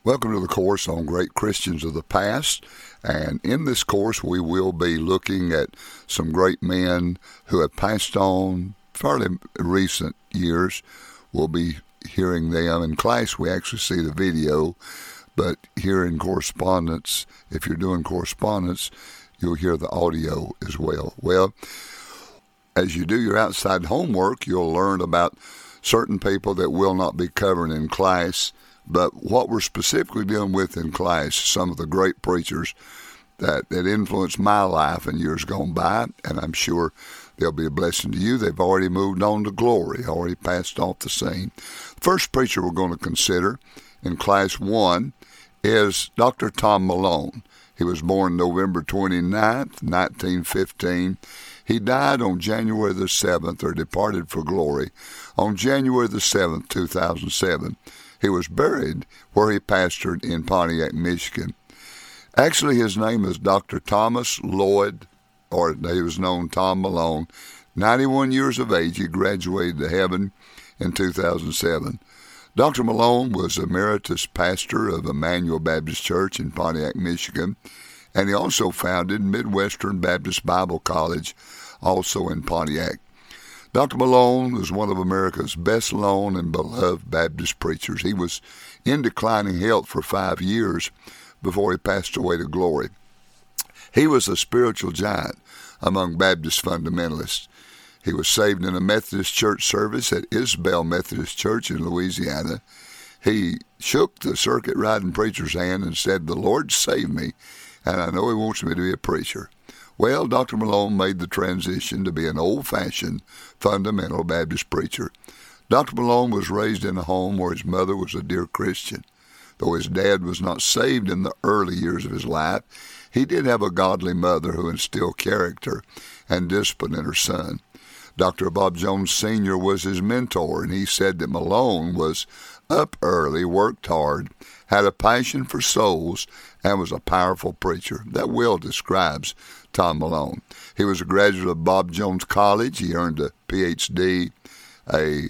Welcome to the course on Great Christians of the Past. And in this course, we will be looking at some great men who have passed on fairly recent years. We'll be hearing them. In class, we actually see the video, but here in correspondence, if you're doing correspondence, you'll hear the audio as well. Well, as you do your outside homework, you'll learn about certain people that will not be covered in class. But what we're specifically dealing with in class, some of the great preachers that influenced my life in years gone by, and I'm sure they'll be a blessing to you. They've already moved on to glory, already passed off the scene. The first preacher we're going to consider in class 1 is Dr. Tom Malone. He was born November 29th, 1915. He died on January the 7th, or departed for glory, on January the 7th, 2007. He was buried where he pastored in Pontiac, Michigan. Actually, his name is Dr. Thomas Lloyd, or he was known Tom Malone. 91 years of age, he graduated to heaven in 2007. Dr. Malone was emeritus pastor of Emmanuel Baptist Church in Pontiac, Michigan, and he also founded Midwestern Baptist Bible College, also in Pontiac. Dr. Malone was one of America's best-known and beloved Baptist preachers. He was in declining health for 5 years before he passed away to glory. He was a spiritual giant among Baptist fundamentalists. He was saved in a Methodist church service at Isabel Methodist Church in Louisiana. He shook the circuit-riding preacher's hand and said, "The Lord saved me, and I know He wants me to be a preacher." Well, Dr. Malone made the transition to be an old-fashioned fundamental Baptist preacher. Dr. Malone was raised in a home where his mother was a dear Christian. Though his dad was not saved in the early years of his life, he did have a godly mother who instilled character and discipline in her son. Dr. Bob Jones Sr. was his mentor, and he said that Malone was up early, worked hard, had a passion for souls, and was a powerful preacher. That well describes Tom Malone. He was a graduate of Bob Jones College. He earned a Ph.D., a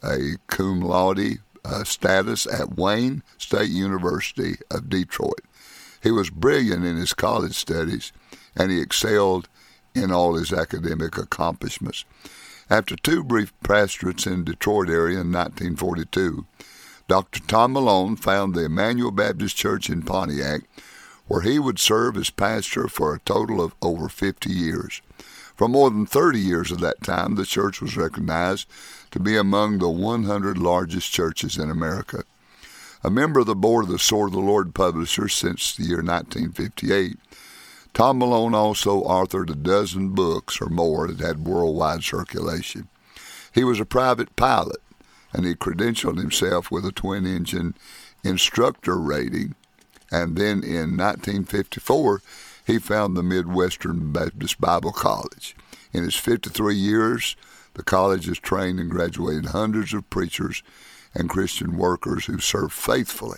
cum laude status at Wayne State University of Detroit. He was brilliant in his college studies, and he excelled in all his academic accomplishments. After 2 brief pastorates in the Detroit area in 1942, Dr. Tom Malone founded the Emmanuel Baptist Church in Pontiac, where he would serve as pastor for a total of over 50 years. For more than 30 years of that time, the church was recognized to be among the 100 largest churches in America. A member of the board of the Sword of the Lord publisher since the year 1958, Tom Malone also authored a dozen books or more that had worldwide circulation. He was a private pilot, and he credentialed himself with a twin-engine instructor rating. And then in 1954, he founded the Midwestern Baptist Bible College. In his 53 years, the college has trained and graduated hundreds of preachers and Christian workers who serve faithfully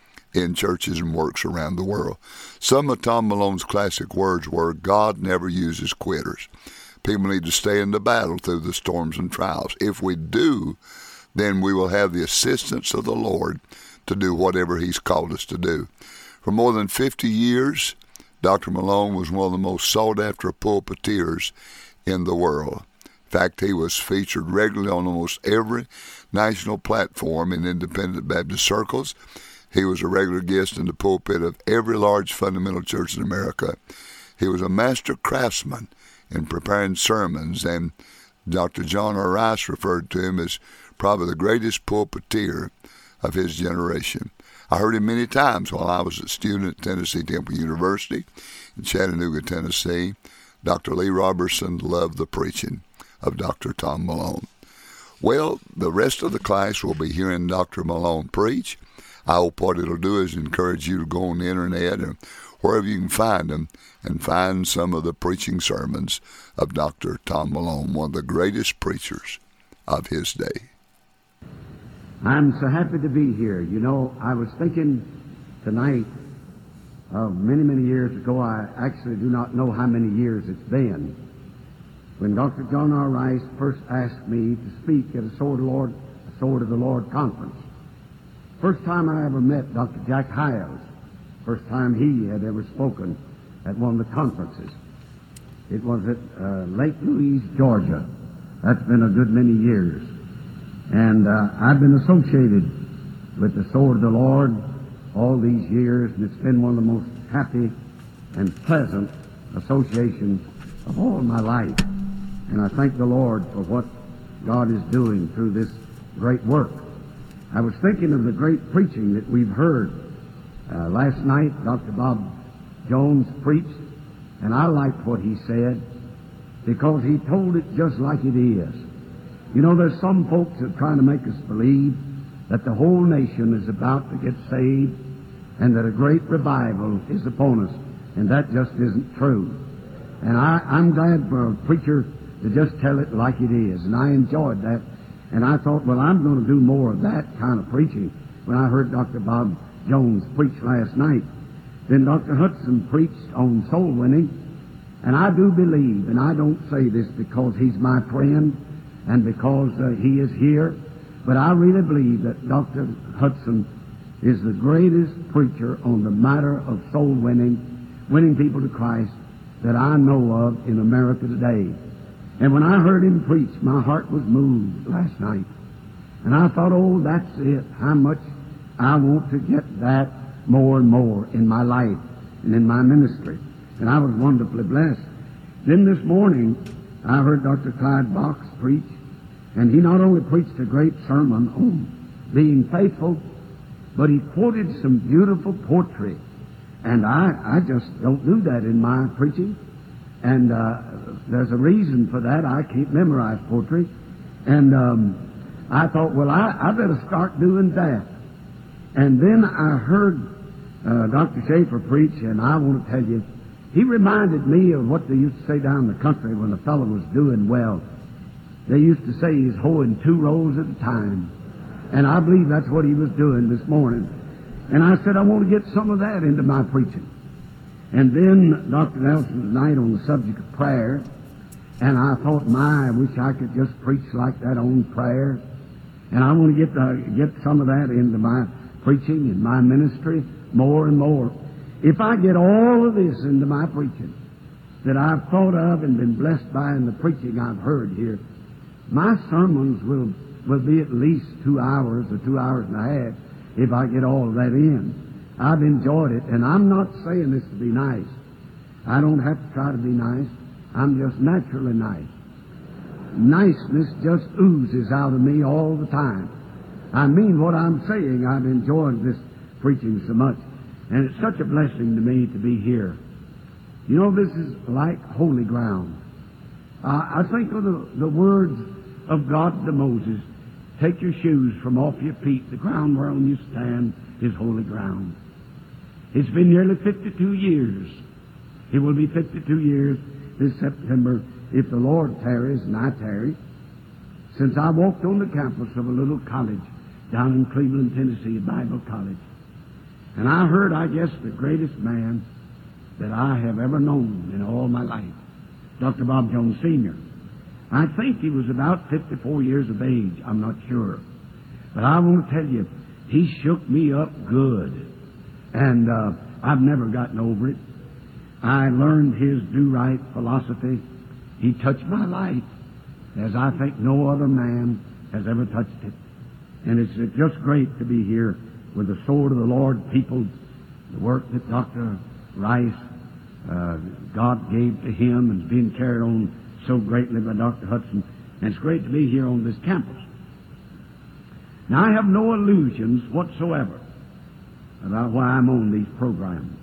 in churches and works around the world. Some of Tom Malone's classic words were, "God never uses quitters. People need to stay in the battle through the storms and trials. If we do, then we will have the assistance of the Lord to do whatever He's called us to do." For more than 50 years, Dr. Malone was one of the most sought-after pulpiteers in the world. In fact, he was featured regularly on almost every national platform in independent Baptist circles. He was a regular guest in the pulpit of every large fundamental church in America. He was a master craftsman in preparing sermons, and Dr. John R. Rice referred to him as probably the greatest pulpiteer of his generation. I heard him many times while I was a student at Tennessee Temple University in Chattanooga, Tennessee. Dr. Lee Robertson loved the preaching of Dr. Tom Malone. Well, the rest of the class will be hearing Dr. Malone preach. I hope what it'll do is encourage you to go on the internet or wherever you can find them and find some of the preaching sermons of Dr. Tom Malone, one of the greatest preachers of his day. I'm so happy to be here. You know, I was thinking tonight of many, many years ago. I actually do not know how many years it's been, when Dr. John R. Rice first asked me to speak at a Sword of the Lord conference. First time I ever met Dr. Jack Hyles, first time he had ever spoken at one of the conferences. It was at Lake Louise, Georgia. That's been a good many years. And I've been associated with the Sword of the Lord all these years, and it's been one of the most happy and pleasant associations of all my life. And I thank the Lord for what God is doing through this great work. I was thinking of the great preaching that we've heard. Last night, Dr. Bob Jones preached, and I liked what he said because he told it just like it is. You know, there's some folks that are trying to make us believe that the whole nation is about to get saved and that a great revival is upon us, and that just isn't true. And I'm glad for a preacher to just tell it like it is, and I enjoyed that. And I thought, well, I'm going to do more of that kind of preaching when I heard Dr. Bob Jones preach last night. Then Dr. Hudson preached on soul winning, and I do believe, and I don't say this because he's my friend and because he is here, but I really believe that Dr. Hudson is the greatest preacher on the matter of soul winning, winning people to Christ, that I know of in America today. And when I heard him preach, my heart was moved last night. And I thought, oh, that's it. How much I want to get that more and more in my life and in my ministry. And I was wonderfully blessed. Then this morning, I heard Dr. Clyde Box preach, and he not only preached a great sermon on being faithful, but he quoted some beautiful poetry. And I just don't do that in my preaching. And there's a reason for that. I can't memorize poetry. And I thought, well, I better start doing that. And then I heard Dr. Schaefer preach, and I want to tell you, he reminded me of what they used to say down in the country when a fellow was doing well. They used to say he's hoeing 2 rows at a time. And I believe that's what he was doing this morning. And I said, I want to get some of that into my preaching. And then Dr. Nelson tonight on the subject of prayer, and I thought, I wish I could just preach like that on prayer. And I want to get some of that into my preaching and my ministry more and more. If I get all of this into my preaching that I've thought of and been blessed by in the preaching I've heard here, my sermons will be at least 2 hours or 2 hours and a half if I get all of that in. I've enjoyed it, and I'm not saying this to be nice. I don't have to try to be nice. I'm just naturally nice. Niceness just oozes out of me all the time. I mean what I'm saying. I've enjoyed this preaching so much, and it's such a blessing to me to be here. You know, this is like holy ground. I think of the words of God to Moses, take your shoes from off your feet. The ground whereon you stand is holy ground. It's been nearly 52 years. It will be 52 years this September, if the Lord tarries and I tarry, since I walked on the campus of a little college down in Cleveland, Tennessee, a Bible college. And I heard, I guess, the greatest man that I have ever known in all my life, Dr. Bob Jones Sr. I think he was about 54 years of age. I'm not sure. But I want to tell you, he shook me up good. And I've never gotten over it. I learned his do-right philosophy. He touched my life as I think no other man has ever touched it. And it's just great to be here with the sword of the Lord peopled, the work that Dr. Rice, God gave to him and is being carried on so greatly by Dr. Hudson. And it's great to be here on this campus. Now, I have no illusions whatsoever about why I'm on these programs.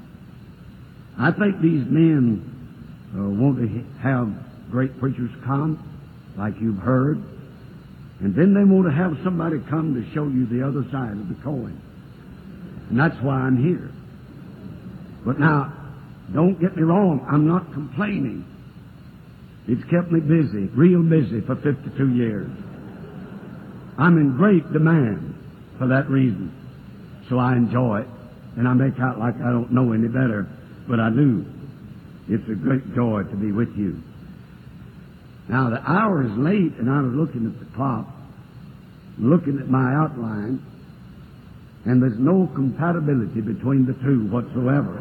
I think these men want to have great preachers come, like you've heard, and then they want to have somebody come to show you the other side of the coin. And that's why I'm here. But now, don't get me wrong, I'm not complaining. It's kept me busy, real busy for 52 years. I'm in great demand for that reason. So I enjoy it, and I make out like I don't know any better, but I do. It's a great joy to be with you. Now, the hour is late, and I was looking at the clock, looking at my outline, And there's no compatibility between the two whatsoever.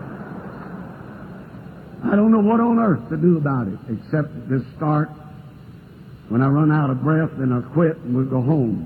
I don't know what on earth to do about it, except just start. When I run out of breath, then I'll quit and we'll go home.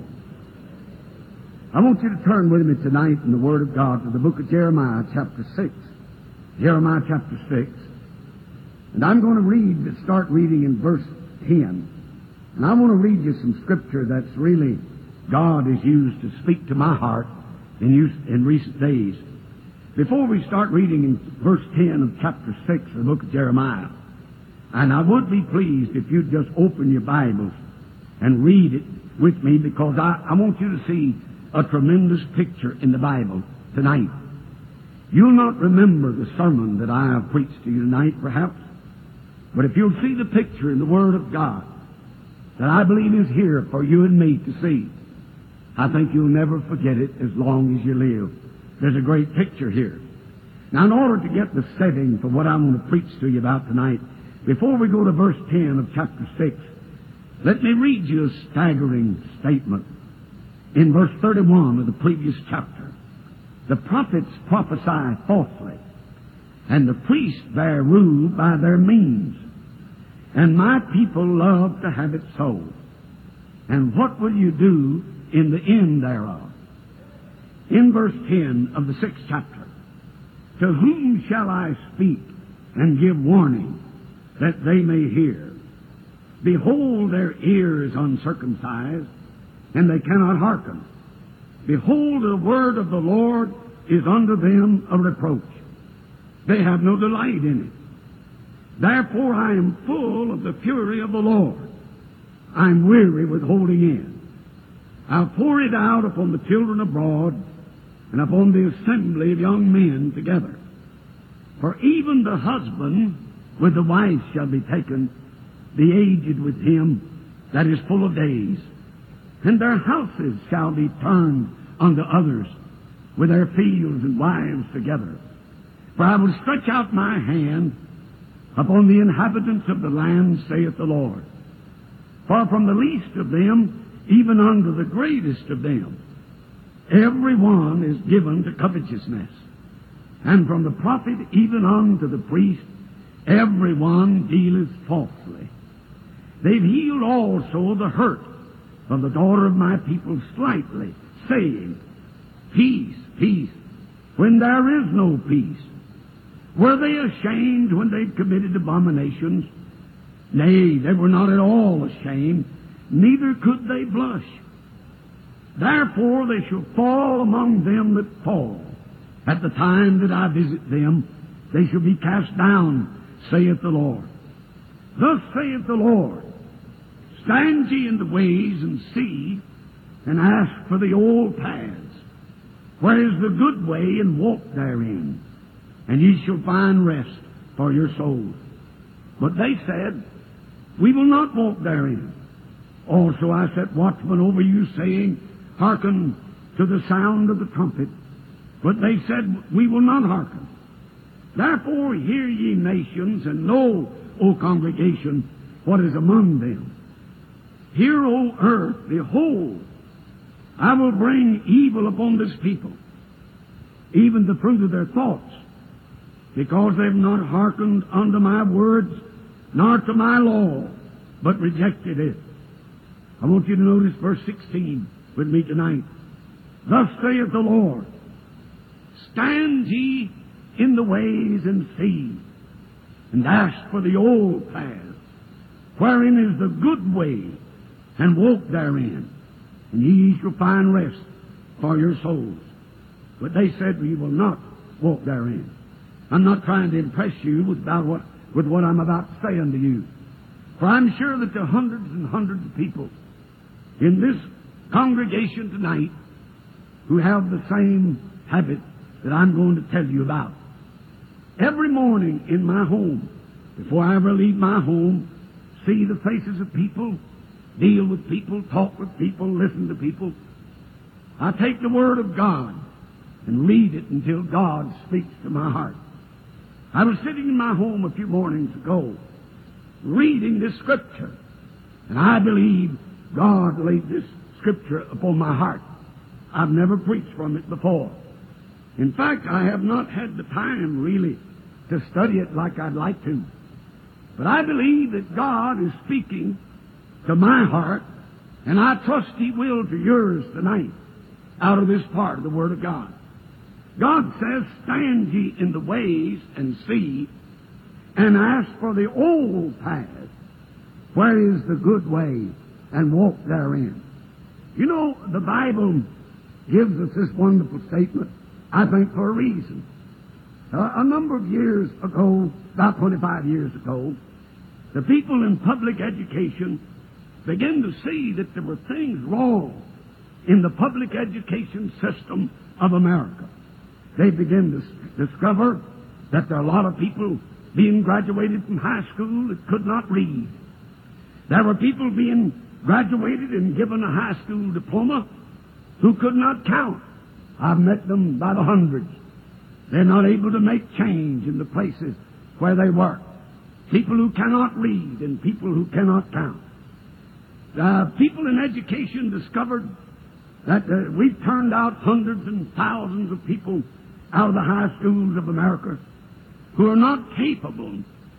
I want you to turn with me tonight in the Word of God to the book of Jeremiah, chapter 6. Jeremiah, chapter 6. And I'm going to start reading in verse 10. And I want to read you some scripture that's really God has used to speak to my heart in recent days. Before we start reading in verse 10 of chapter 6 of the book of Jeremiah, and I would be pleased if you'd just open your Bibles and read it with me, because I want you to see a tremendous picture in the Bible tonight. You'll not remember the sermon that I have preached to you tonight, perhaps, but if you'll see the picture in the Word of God that I believe is here for you and me to see, I think you'll never forget it as long as you live. There's a great picture here. Now, in order to get the setting for what I'm going to preach to you about tonight, before we go to verse 10 of chapter 6, let me read you a staggering statement. In verse 31 of the previous chapter, the prophets prophesy falsely, and the priests bear rule by their means. And my people love to have it so. And what will you do in the end thereof? In verse 10 of the 6th chapter, to whom shall I speak and give warning, that they may hear? Behold, their ear is uncircumcised, and they cannot hearken. Behold, the word of the Lord is unto them a reproach. They have no delight in it. Therefore I am full of the fury of the Lord. I am weary with holding in. I'll pour it out upon the children abroad, and upon the assembly of young men together. For even the husband with the wife shall be taken, the aged with him that is full of days. And their houses shall be turned unto others, with their fields and wives together. For I will stretch out my hand upon the inhabitants of the land, saith the Lord. For from the least of them, even unto the greatest of them, every one is given to covetousness. And from the prophet even unto the priest, every one dealeth falsely. They've healed also the hurt of the daughter of my people slightly, saying, Peace, peace, when there is no peace. Were they ashamed when they committed abominations? Nay, they were not at all ashamed, neither could they blush. Therefore they shall fall among them that fall. At the time that I visit them, they shall be cast down, saith the Lord. Thus saith the Lord, stand ye in the ways and see, and ask for the old paths. Where is the good way, and walk therein, and ye shall find rest for your souls. But they said, we will not walk therein. Also I set watchmen over you, saying, hearken to the sound of the trumpet. But they said, we will not hearken. Therefore hear ye nations, and know, O congregation, what is among them. Hear, O earth, behold, I will bring evil upon this people, even the fruit of their thoughts, because they have not hearkened unto my words, nor to my law, but rejected it. I want you to notice verse 16 with me tonight. Thus saith the Lord, stand ye in the ways and see, and ask for the old paths, wherein is the good way, and walk therein, and ye shall find rest for your souls. But they said, we will not walk therein. I'm not trying to impress you with what I'm about to say unto you. For I'm sure that there are hundreds and hundreds of people in this congregation tonight who have the same habit that I'm going to tell you about. Every morning in my home, before I ever leave my home, see the faces of people, deal with people, talk with people, listen to people. I take the Word of God and read it until God speaks to my heart. I was sitting in my home a few mornings ago, reading this Scripture, and I believe God laid this Scripture upon my heart. I've never preached from it before. In fact, I have not had the time really to study it like I'd like to. But I believe that God is speaking to my heart, and I trust He will to yours tonight out of this part of the Word of God. God says, stand ye in the ways and see, and ask for the old path, where is the good way, and walk therein. You know, the Bible gives us this wonderful statement, I think, for a reason. A number of years ago, about 25 years ago, the people in public education began to see that there were things wrong in the public education system of America. They began to discover that there are a lot of people being graduated from high school that could not read. There were people being graduated and given a high school diploma who could not count. I've met them by the hundreds. They're not able to make change in the places where they work. People who cannot read and people who cannot count. People in education discovered that we've turned out hundreds and thousands of people out of the high schools of America who are not capable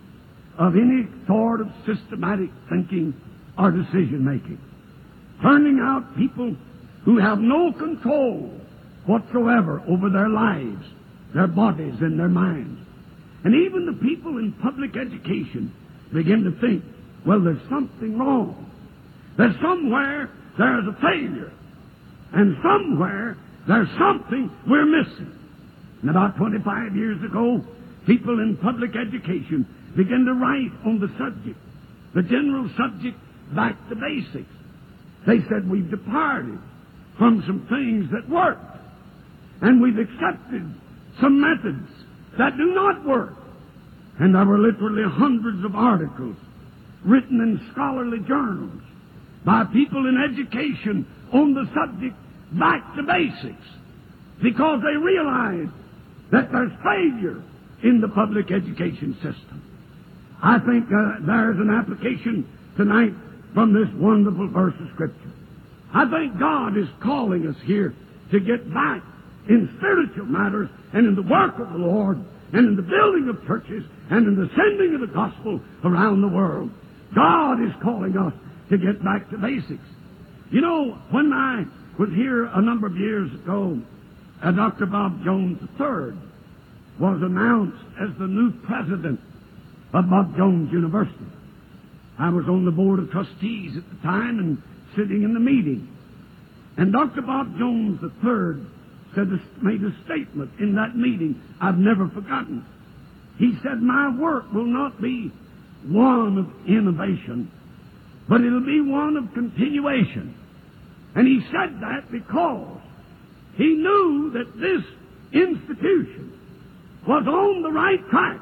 of any sort of systematic thinking or decision-making. Turning out people who have no control whatsoever over their lives, their bodies, and their minds. And even the people in public education begin to think, well, there's something wrong. There's somewhere there's a failure. And somewhere there's something we're missing. And about 25 years ago, people in public education began to write on the subject, the general subject, back to basics. They said we've departed from some things that work, and we've accepted some methods that do not work. And there were literally hundreds of articles written in scholarly journals by people in education on the subject back to basics, because they realized that there's failure in the public education system. I think there's an application tonight from this wonderful verse of Scripture. I think God is calling us here to get back in spiritual matters and in the work of the Lord and in the building of churches and in the sending of the gospel around the world. God is calling us to get back to basics. You know, when I was here a number of years ago, Dr. Bob Jones III was announced as the new president of Bob Jones University. I was on the board of trustees at the time and sitting in the meeting. And Dr. Bob Jones III made a statement in that meeting I've never forgotten. He said, my work will not be one of innovation, but it'll be one of continuation. And he said that because he knew that this institution was on the right track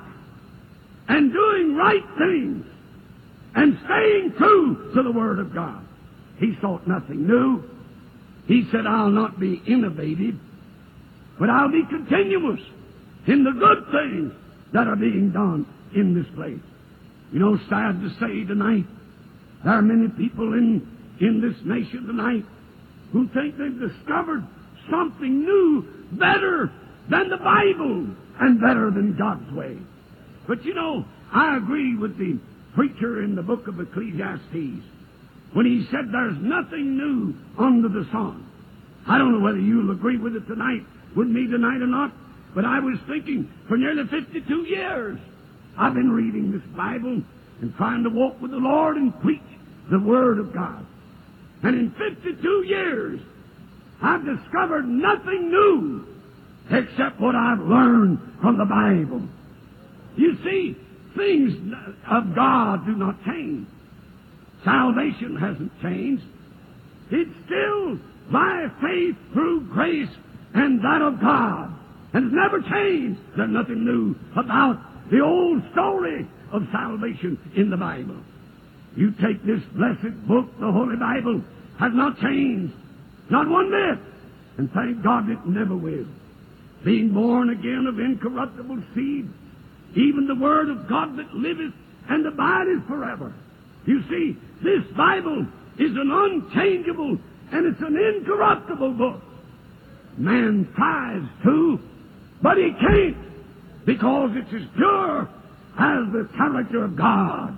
and doing right things and staying true to the Word of God. He sought nothing new. He said, I'll not be innovative, but I'll be continuous in the good things that are being done in this place. You know, sad to say tonight, there are many people in this nation tonight who think they've discovered something new, better than the Bible and better than God's way. But you know, I agree with the preacher in the book of Ecclesiastes when he said there's nothing new under the sun. I don't know whether you'll agree with it tonight, with me tonight or not, but I was thinking for nearly 52 years I've been reading this Bible and trying to walk with the Lord and preach the Word of God. And in 52 years, I've discovered nothing new except what I've learned from the Bible. You see, things of God do not change. Salvation hasn't changed. It's still by faith through grace and that of God. And it's never changed. There's nothing new about the old story of salvation in the Bible. You take this blessed book, the Holy Bible, has not changed. Not one bit. And thank God it never will. Being born again of incorruptible seed, even the Word of God that liveth and abideth forever. You see, this Bible is an unchangeable and it's an incorruptible book. Man tries to, but he can't, because it's as pure as the character of God.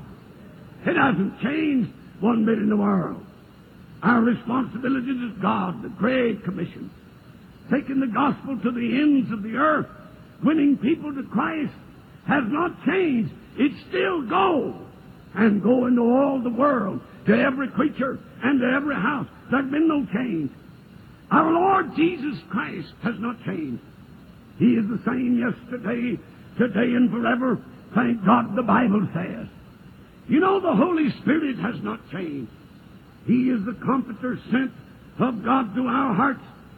It hasn't changed one bit in the world. Our responsibility is God, the Great Commission, taking the gospel to the ends of the earth, winning people to Christ, has not changed. It still goes, and go into all the world, to every creature and to every house. There's been no change. Our Lord Jesus Christ has not changed. He is the same yesterday, today, and forever. Thank God the Bible says. You know, the Holy Spirit has not changed. He is the Comforter sent of God to our hearts,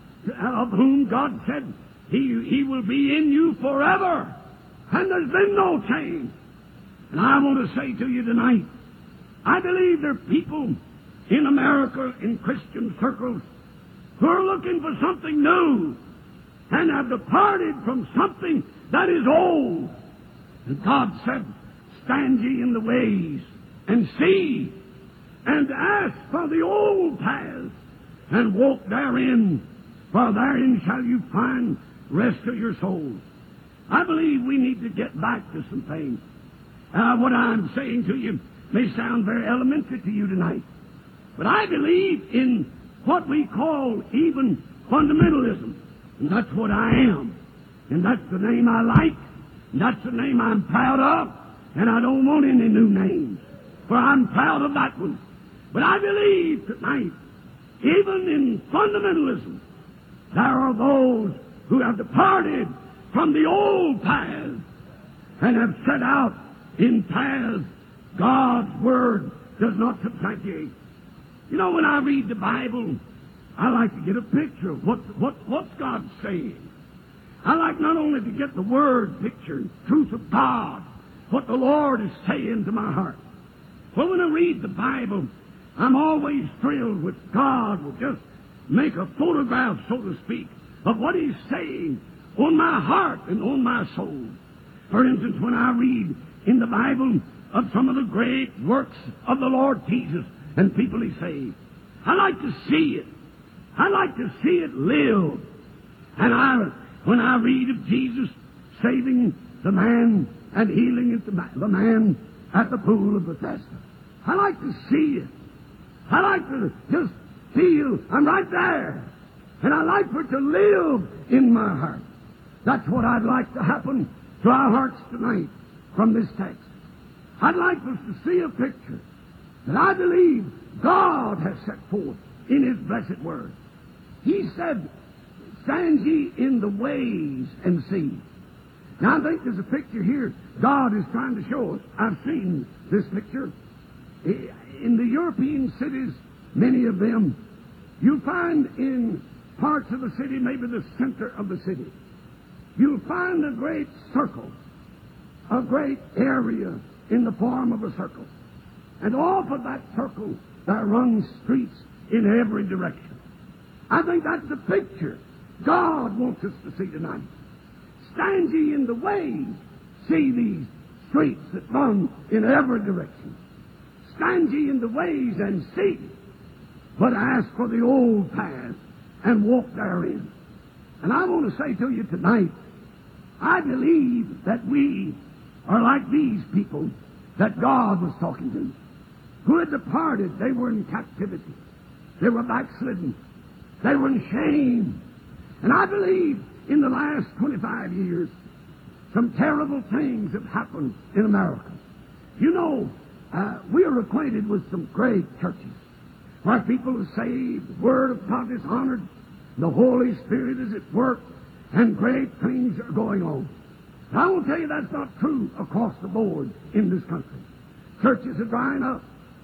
of whom God said, He will be in you forever. And there's been no change. And I want to say to you tonight, I believe there are people in America, in Christian circles, who are looking for something new and have departed from something that is old. And God said, stand ye in the ways and see, and ask for the old paths, and walk therein, for therein shall you find rest of your souls. I believe we need to get back to some things. What I'm saying to you may sound very elementary to you tonight, but I believe in what we call even fundamentalism, and that's what I am, and that's the name I like, and that's the name I'm proud of, and I don't want any new names, for I'm proud of that one. But I believe tonight, even in fundamentalism, there are those who have departed from the old paths and have set out in paths God's Word does not substantiate. You know, when I read the Bible, I like to get a picture of what's God saying. I like not only to get the Word picture, truth of God, what the Lord is saying to my heart. Well, when I read the Bible, I'm always thrilled with God will just make a photograph, so to speak, of what He's saying on my heart and on my soul. For instance, when I read in the Bible of some of the great works of the Lord Jesus and people He saved, I like to see it. I like to see it live. And when I read of Jesus saving the man and healing the man at the pool of Bethesda, I like to see it. I like to just feel I'm right there. And I like for it to live in my heart. That's what I'd like to happen to our hearts tonight from this text. I'd like us to see a picture that I believe God has set forth in His blessed Word. He said, stand ye in the ways and see. Now I think there's a picture here God is trying to show us. I've seen this picture. In the European cities, many of them, you find in parts of the city, maybe the center of the city, you'll find a great circle, a great area in the form of a circle. And off of that circle, there run streets in every direction. I think that's the picture God wants us to see tonight. Stand ye in the ways, see these streets that run in every direction. Stand ye in the ways and see, but ask for the old path and walk therein. And I want to say to you tonight, I believe that we are like these people that God was talking to, who had departed. They were in captivity. They were backslidden. They were in shame. And I believe in the last 25 years, some terrible things have happened in America. You know, we are acquainted with some great churches where people are saved, the Word of God is honored, the Holy Spirit is at work, and great things are going on. And I will tell you that's not true across the board in this country. Churches are drying up.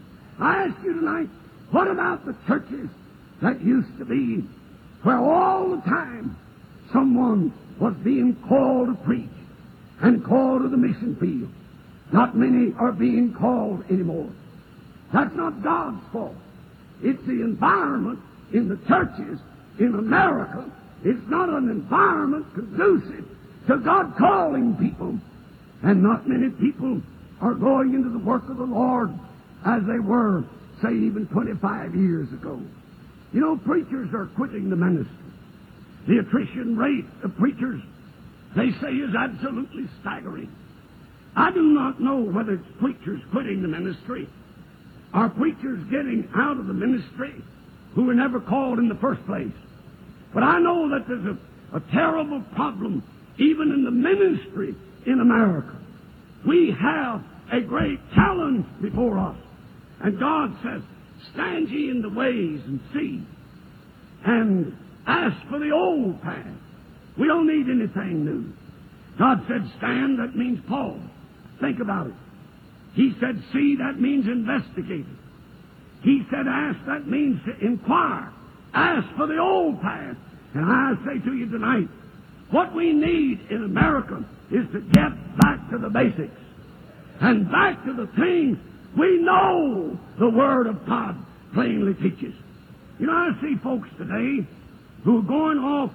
I ask you tonight, what about the churches that used to be where all the time someone was being called to preach and called to the mission field? Not many are being called anymore. That's not God's fault. It's the environment in the churches in America. It's not an environment conducive to God calling people. And not many people are going into the work of the Lord as they were, say, even 25 years ago. You know, preachers are quitting the ministry. The attrition rate of preachers, they say, is absolutely staggering. I do not know whether it's preachers quitting the ministry or preachers getting out of the ministry who were never called in the first place. But I know that there's a terrible problem even in the ministry in America. We have a great challenge before us. And God says, stand ye in the ways and see, and ask for the old path. We don't need anything new. God said stand, that means pause. Think about it. He said see, that means investigate it. He said ask, that means to inquire. Ask for the old path. And I say to you tonight, what we need in America is to get back to the basics and back to the things we know the Word of God plainly teaches. You know, I see folks today who are going off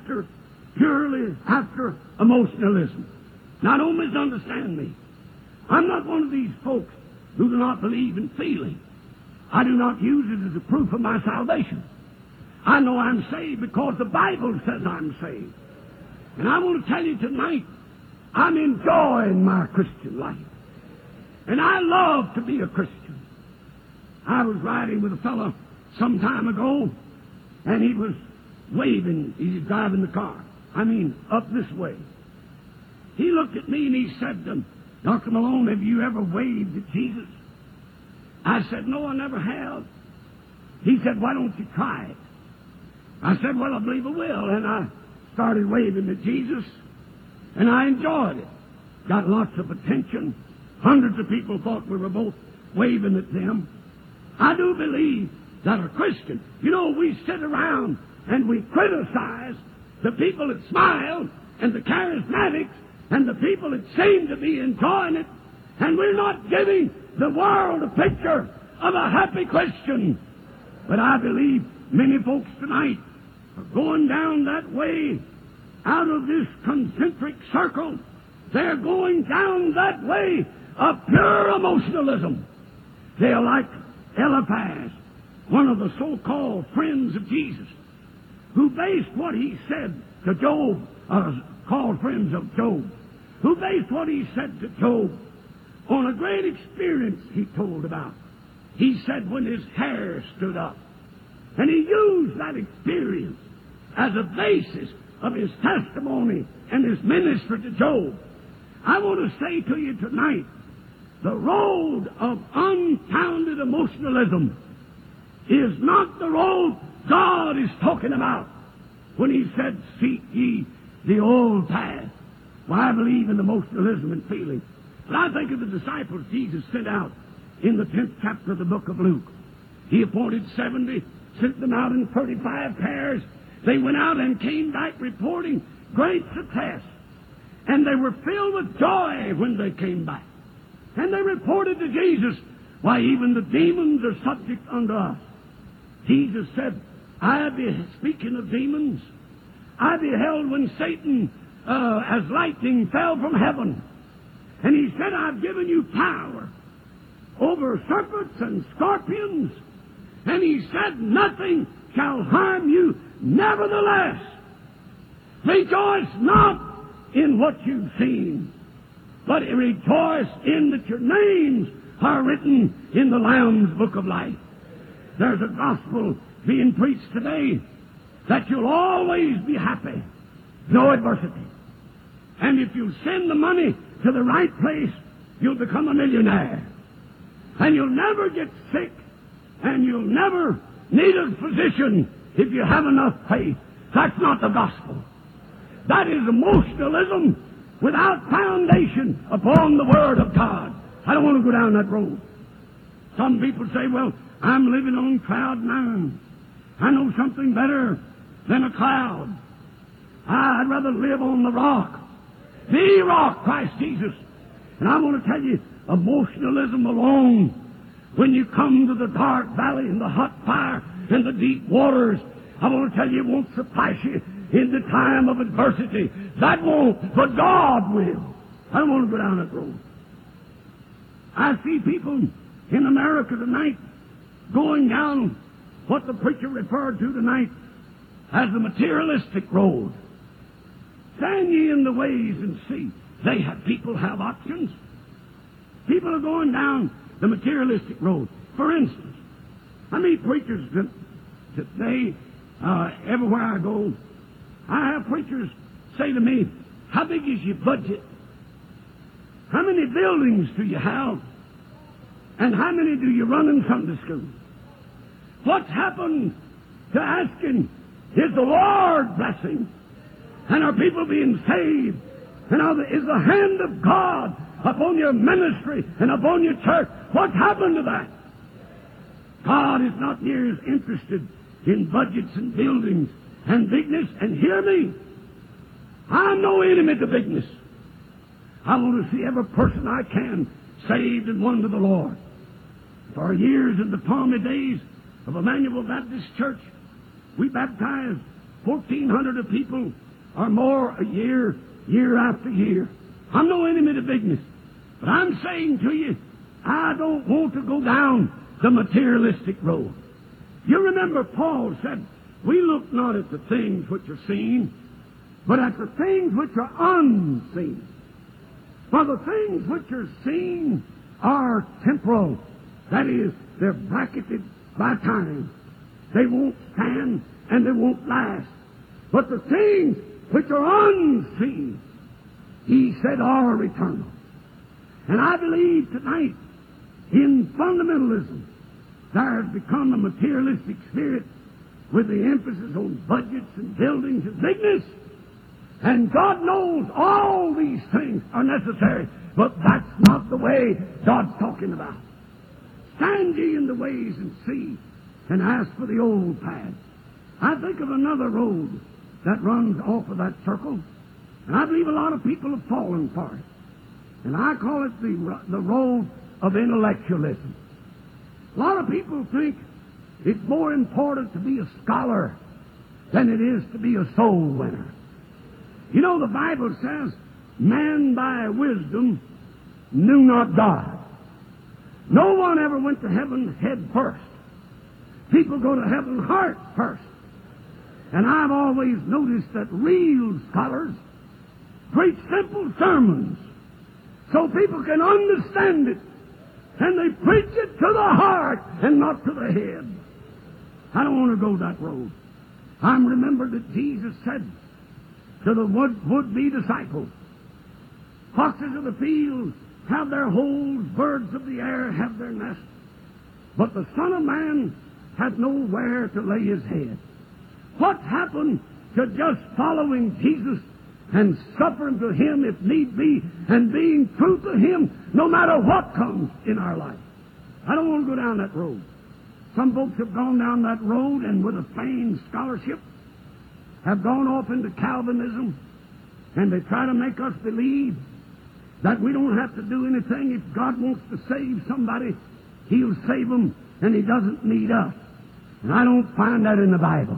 purely after emotionalism. Now, don't misunderstand me. I'm not one of these folks who do not believe in feeling. I do not use it as a proof of my salvation. I know I'm saved because the Bible says I'm saved. And I want to tell you tonight, I'm enjoying my Christian life. And I love to be a Christian. I was riding with a fellow some time ago, and he was waving. He was driving the car. I mean, up this way. He looked at me and he said, Dr. Malone, have you ever waved at Jesus? I said, no, I never have. He said, why don't you try it? I said, well, I believe I will. And I started waving at Jesus, and I enjoyed it. Got lots of attention. Hundreds of people thought we were both waving at them. I do believe that a Christian, you know, we sit around and we criticize the people that smile and the charismatics and the people that seem to be enjoying it, and we're not giving the world a picture of a happy Christian. But I believe many folks tonight are going down that way out of this concentric circle. They're going down that way of pure emotionalism. They're like Eliphaz, one of the so-called friends of Jesus, who based what he said to Job, called friends of Job, who based what he said to Job on a great experience he told about. He said when his hair stood up. And he used that experience as a basis of his testimony and his ministry to Job. I want to say to you tonight, the road of unfounded emotionalism is not the road God is talking about when he said, seek ye the old path. Well, I believe in emotionalism and feeling. But I think of the disciples Jesus sent out in the 10th chapter of the book of Luke. He appointed 70, sent them out in 35 pairs. They went out and came back reporting great success. And they were filled with joy when they came back. And they reported to Jesus, why, even the demons are subject unto us. Jesus said, speaking of demons, I beheld when Satan as lightning fell from heaven. And he said, I've given you power over serpents and scorpions. And he said, nothing shall harm you. Nevertheless, rejoice not in what you've seen, but rejoice in that your names are written in the Lamb's book of life. There's a gospel being preached today that you'll always be happy, no adversity. And if you send the money to the right place, you'll become a millionaire. And you'll never get sick, and you'll never need a physician if you have enough faith. That's not the gospel. That is emotionalism without foundation upon the Word of God. I don't want to go down that road. Some people say, well, I'm living on cloud nine. I know something better than a cloud. I'd rather live on the rock. The rock, Christ Jesus. And I want to tell you, emotionalism alone, when you come to the dark valley and the hot fire and the deep waters, I want to tell you, it won't suffice you in the time of adversity. That won't, but God will. I don't want to go down that road. I see people in America tonight going down what the preacher referred to tonight as the materialistic road. Stand ye in the ways and see. People have options. People are going down the materialistic road. For instance, I meet preachers today, everywhere I go. I have preachers say to me, how big is your budget? How many buildings do you have? And how many do you run in Sunday school? What's happened to asking, is the Lord blessing? And are people being saved? And is the hand of God upon your ministry and upon your church? What's happened to that? God is not near as interested in budgets and buildings and bigness. And hear me, I'm no enemy to bigness. I want to see every person I can saved and won to the Lord. For years in the palmy days of Emmanuel Baptist Church, we baptized 1,400 of people or more a year, year after year. I'm no enemy to bigness. But I'm saying to you, I don't want to go down the materialistic road. You remember Paul said, we look not at the things which are seen, but at the things which are unseen. For the things which are seen are temporal. That is, they're bracketed by time. They won't stand and they won't last. But the things which are unseen, he said, are eternal. And I believe tonight in fundamentalism, there has become a materialistic spirit with the emphasis on budgets and buildings and bigness. And God knows all these things are necessary, but that's not the way God's talking about. Stand ye in the ways and see, and ask for the old path. I think of another road that runs off of that circle, and I believe a lot of people have fallen for it. And I call it the road of intellectualism. A lot of people think it's more important to be a scholar than it is to be a soul winner. You know, the Bible says, man by wisdom knew not God. No one ever went to heaven head first. People go to heaven heart first. And I've always noticed that real scholars preach simple sermons so people can understand it. And they preach it to the heart and not to the head. I don't want to go that road. I'm remembered that Jesus said to the would-be disciples, foxes of the field have their holes, birds of the air have their nests, but the Son of Man hath nowhere to lay his head. What happened to just following Jesus and suffering to Him if need be and being true to Him no matter what comes in our life? I don't want to go down that road. Some folks have gone down that road and with a feigned scholarship have gone off into Calvinism, and they try to make us believe that we don't have to do anything. If God wants to save somebody, He'll save them, and He doesn't need us. And I don't find that in the Bible.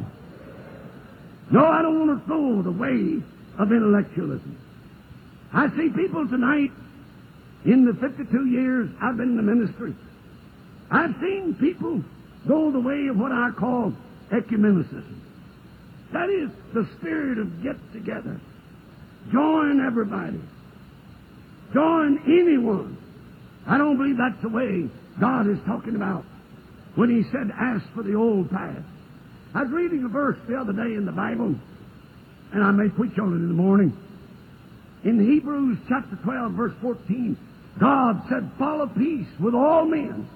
No, I don't want to go the way of intellectualism. I see people tonight, in the 52 years I've been in the ministry, I've seen people go the way of what I call ecumenicism. That is the spirit of get together. Join everybody. Join anyone. I don't believe that's the way God is talking about when He said, ask for the old path. I was reading a verse the other day in the Bible, and I may preach on it in the morning. In Hebrews chapter 12, verse 14, God said, follow peace with all men,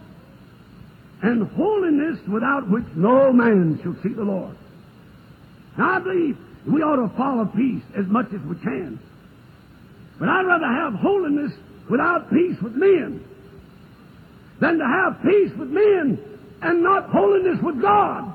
and holiness without which no man shall see the Lord. Now, I believe we ought to follow peace as much as we can. But I'd rather have holiness without peace with men than to have peace with men and not holiness with God.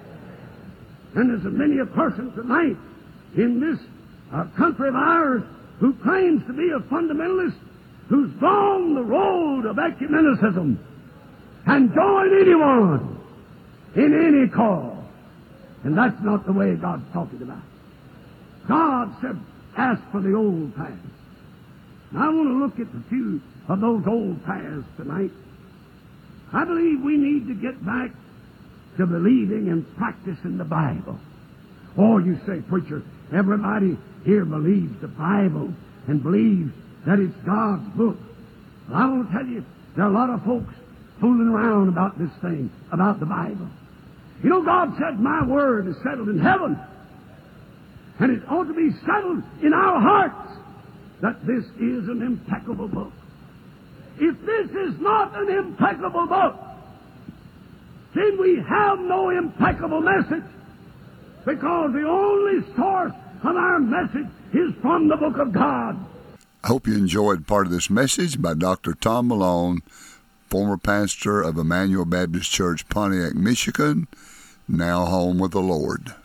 And there's many a person tonight in this country of ours who claims to be a fundamentalist, who's gone the road of ecumenicism and joined anyone in any cause. And that's not the way God's talking about. God said, ask for the old paths. Now, I want to look at a few of those old paths tonight. I believe we need to get back to believing and practicing the Bible. Oh, you say, preacher, everybody here believes the Bible and believes that it's God's book. Well, I want to tell you, there are a lot of folks fooling around about this thing, about the Bible. You know, God said, my word is settled in heaven. And it ought to be settled in our hearts that this is an impeccable book. If this is not an impeccable book, then we have no impeccable message, because the only source of our message is from the book of God. I hope you enjoyed part of this message by Dr. Tom Malone, former pastor of Emmanuel Baptist Church, Pontiac, Michigan, now home with the Lord.